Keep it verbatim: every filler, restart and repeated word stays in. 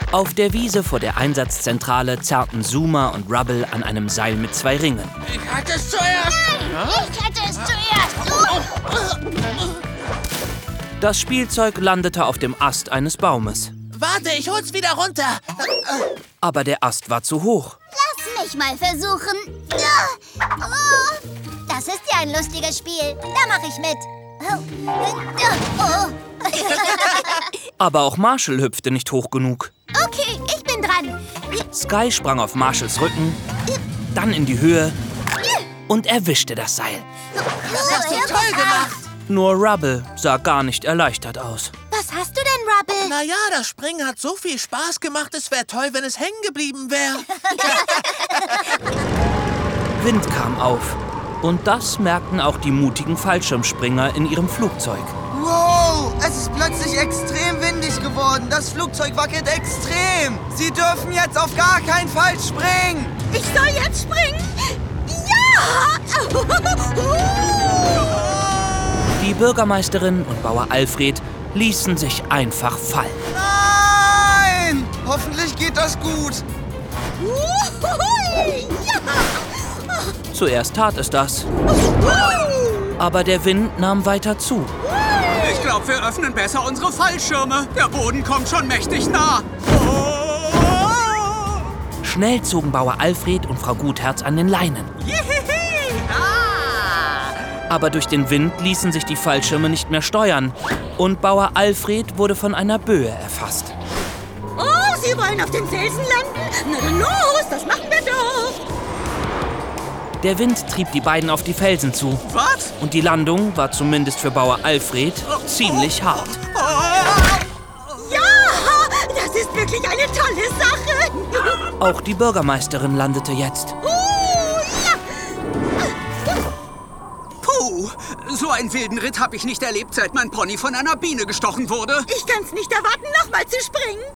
Auf der Wiese vor der Einsatzzentrale zerrten Zuma und Rubble an einem Seil mit zwei Ringen. Ich hatte es zuerst. Nein, ich hatte es zuerst. Das Spielzeug landete auf dem Ast eines Baumes. Warte, ich hol's wieder runter. Aber der Ast war zu hoch. Lass mich mal versuchen. Oh, das ist ja ein lustiges Spiel. Da mache ich mit. Oh. Aber auch Marshall hüpfte nicht hoch genug. Okay, ich bin dran. Sky sprang auf Marshalls Rücken, dann in die Höhe und erwischte das Seil. Das hast du toll gemacht. Nur Rubble sah gar nicht erleichtert aus. Was hast du denn, Rubble? Na ja, das Springen hat so viel Spaß gemacht, es wäre toll, wenn es hängen geblieben wäre. Wind kam auf. Und das merkten auch die mutigen Fallschirmspringer in ihrem Flugzeug. Wow, es ist plötzlich extrem windig geworden. Das Flugzeug wackelt extrem. Sie dürfen jetzt auf gar keinen Fall springen. Ich soll jetzt springen? Ja! Die Bürgermeisterin und Bauer Alfred ließen sich einfach fallen. Nein! Hoffentlich geht das gut. Zuerst tat es das, aber der Wind nahm weiter zu. Ich glaube, wir öffnen besser unsere Fallschirme. Der Boden kommt schon mächtig nah. Schnell zogen Bauer Alfred und Frau Gutherz an den Leinen. Aber durch den Wind ließen sich die Fallschirme nicht mehr steuern. Und Bauer Alfred wurde von einer Böe erfasst. Oh, Sie wollen auf den Felsen landen? Na dann los, das machen wir doch. Der Wind trieb die beiden auf die Felsen zu. Was? Und die Landung war zumindest für Bauer Alfred ziemlich hart. Ja, das ist wirklich eine tolle Sache. Auch die Bürgermeisterin landete jetzt. Puh, so einen wilden Ritt habe ich nicht erlebt, seit mein Pony von einer Biene gestochen wurde. Ich kann's nicht erwarten, nochmal zu springen.